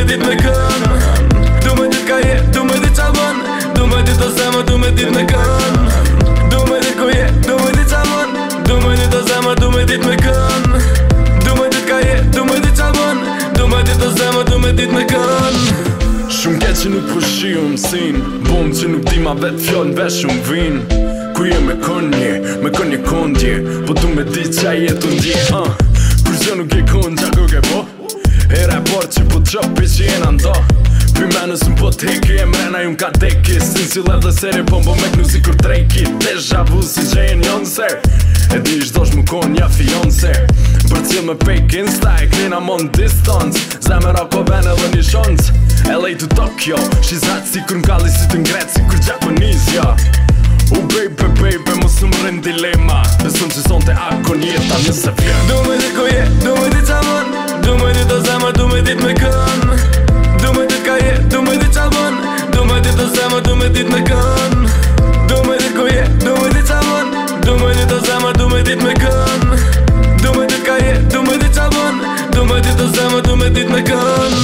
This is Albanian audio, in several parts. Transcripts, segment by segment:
dit me kën. Du me dit ka je, du me dit qa bën. Du me dit o zemër, du me dit me kën. Du me dit ku je, du me dit qa bën. Du me dit o zemër, du me dit me kën. Du me dit ka je, du me dit qa bën. Du me dit o zemër, du me dit me kën. Shumë ke që nuk po shiu mësin, bom që nuk di ma vetë fjallën vesh shumë vin. Ku je me konje kondje, po du me di qa jetu ndje. Kur zë nuk je kondja ku ke po, era e parë që po qëpi që jena ndo. Pi menës më po t'heki, e mrena ju m'ka deki. Sin si lev dhe seri, po m'bo mek nuk si kur drejki. Deja vu si gjejen jonse, e di shdosh më konja fionse. Për cilë me fake insta, e klina mon distance. Zemera ko vene dhe një shonc, LA to Tokyo, she's hot si kur m'kalli si t'ngret si kur Japanese, ja. Baby, mos në më rrin dilema. Besëm që son të akon jeta nëse vjen. Du me dit ku je, du me dit qa bën. Du me dit o zemër, du me dit me kën. Du me dit ka je, du me dit qa bën. Du me dit o zemër, du me dit me kën. Du me dit ku je, du me dit qa bën. Du me dit o zemër, du me dit me kën. Du me dit ka je, du me dit qa bën. Du me dit o zemër, du me dit me kën.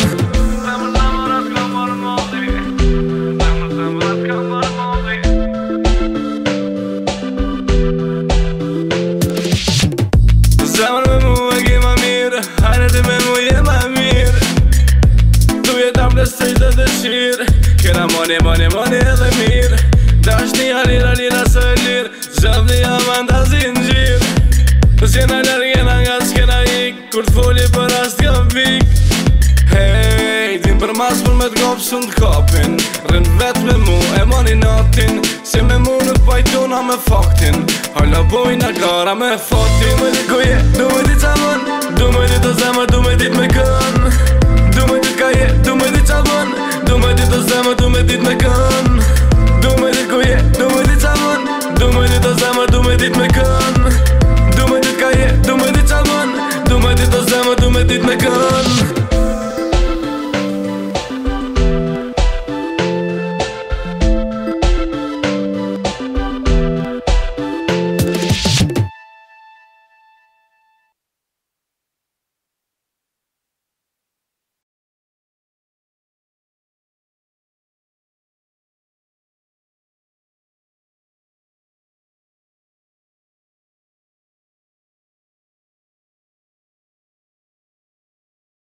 Zemër me mu e ki ma mirë, hajnë ti me mu je ma mirë. Tu je ta plesejt dhe dëshirë, kena moni edhe mirë. Dashnia lira së e lirë, zëvnia mandazi në gjirë. S'jena lërë jena nga s'kena ik, kur t'foli për as t'kam vik. Hej, din për mas për me t'gop sun t'kopin. Rën vet me mu e moni natin, si me mu nuk pajtuna me faktin. Hajla bojna gara me fatin. Du me dit ku je, du me dit qa bën. Du me dit o zemër,